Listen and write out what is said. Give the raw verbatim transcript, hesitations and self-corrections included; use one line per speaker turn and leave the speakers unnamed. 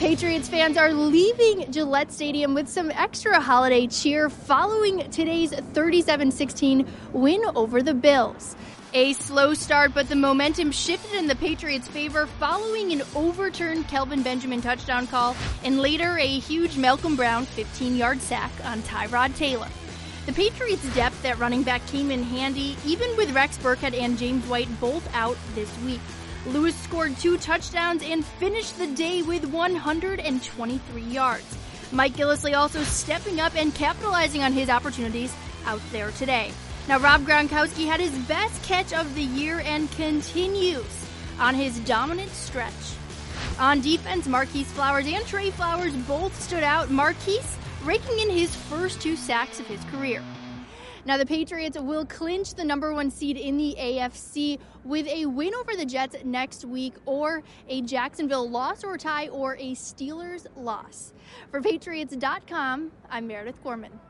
Patriots fans are leaving Gillette Stadium with some extra holiday cheer following today's thirty-seven sixteen win over the Bills. A slow start, but the momentum shifted in the Patriots' favor following an overturned Kelvin Benjamin touchdown call and later a huge Malcolm Brown fifteen-yard sack on Tyrod Taylor. The Patriots' depth at running back came in handy, even with Rex Burkhead and James White both out this week. Lewis scored two touchdowns and finished the day with one hundred twenty-three yards. Mike Gillislee also stepping up and capitalizing on his opportunities out there today. Now, Rob Gronkowski had his best catch of the year and continues on his dominant stretch. On defense, Marquise Flowers and Trey Flowers both stood out, Marquise raking in his first two sacks of his career. Now, the Patriots will clinch the number one seed in the A F C with a win over the Jets next week, or a Jacksonville loss or tie, or a Steelers loss. For Patriots dot com, I'm Meredith Gorman.